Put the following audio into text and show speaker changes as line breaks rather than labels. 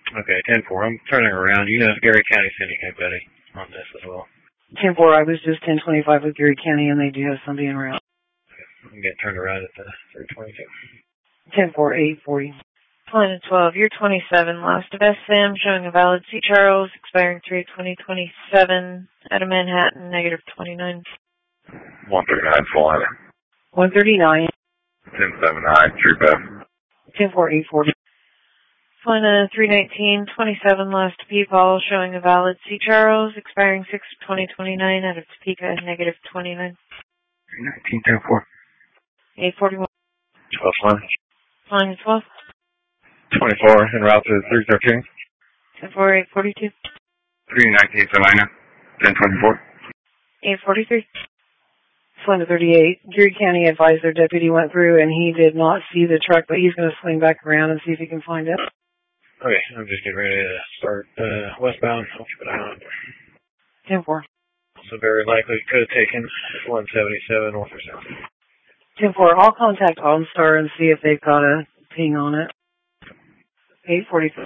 Okay, 10-4. I'm turning around. You know, Gary County sending anybody on this as well.
10-4, I was just 1025 with Gary County, and they do have somebody en route.
I'm getting turned around at the 322.
10-4, 840.
Flight 12, you're 27, last of SM, showing a valid C. Charles, expiring 3/20/27, out of Manhattan, negative 29.
139, flying.
139.
1079, True Beth.
10-4, 840.
Flight 319, 27, last P-Paul, showing a valid C. Charles, expiring 6/20/29, out of Topeka, negative 29.
319, 10-4.
841.
12 flying.
Flying 12.
24, en route to 313.
10-4, 842.
319, Salina. 1024.
843.
Flight 38. Gary County advised their deputy went through, and he did not see the truck, but he's going to swing back around and see if he can find it.
Okay, I'm just getting ready to start westbound. I'll keep an eye on it.
10-4.
So very likely could have taken 177 north or south.
10-4. I'll contact OnStar and see if they've got a ping on it. 843.